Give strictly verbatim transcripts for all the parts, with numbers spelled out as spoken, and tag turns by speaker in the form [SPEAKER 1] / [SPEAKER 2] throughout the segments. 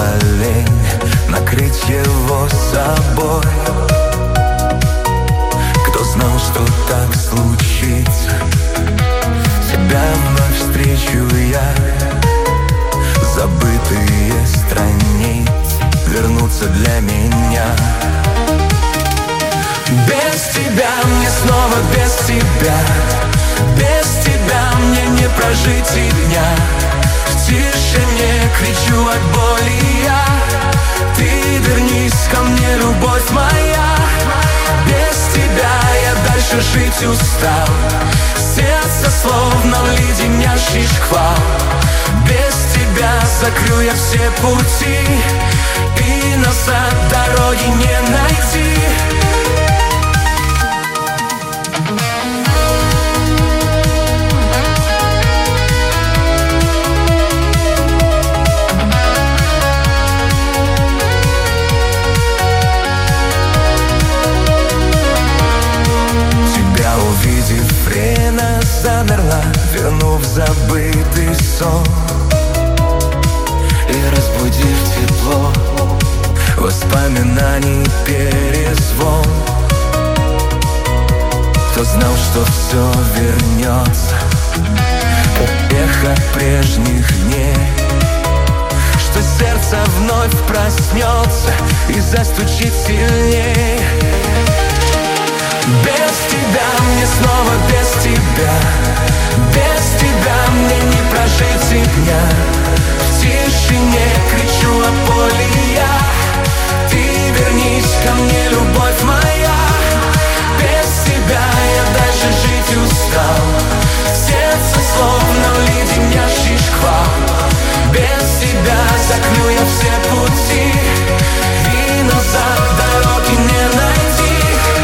[SPEAKER 1] была лень накрыть его собой. Кто знал, что так случится, тебя вновь встречу я. Забытые страницы вернутся для меня. Без тебя мне снова без тебя, без тебя мне не прожить и дня. В тишине кричу от боли я. Ты вернись ко мне, любовь моя. Без тебя я дальше жить устал. Сердце словно в леденящий шквал. Без тебя закрыл я все пути, и назад дороги не найти. Увидев, время замерла, вернув забытый сон и разбудив тепло воспоминаний перезвон. Кто знал, что все вернется, как эхо прежних дней, что сердце вновь проснется и застучит сильней. Без тебя мне снова без тебя, без тебя мне не прожить и дня. В тишине кричу о боли я. Ты вернись ко мне, любовь моя. Без тебя я дальше жить устал. Сердце словно в леденящий шквал. Без тебя закрыл я все пути, и назад дороги не найти.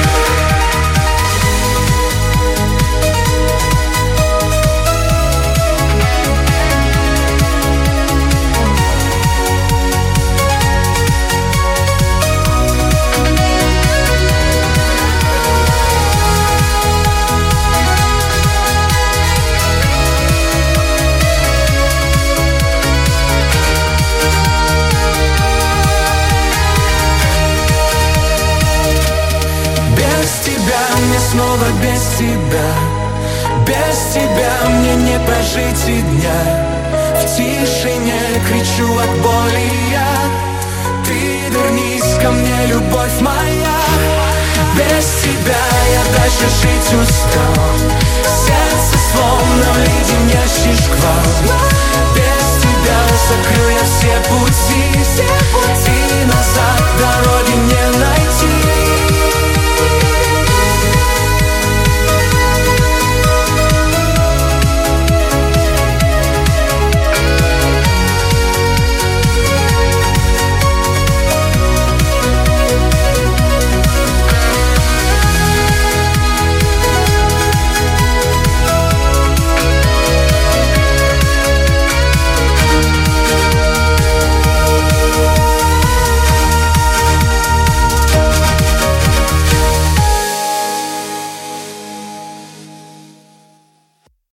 [SPEAKER 1] Снова без тебя, без тебя мне не прожить и дня. В тишине кричу от боли я. Ты вернись ко мне, любовь моя. Без тебя я дальше жить устал.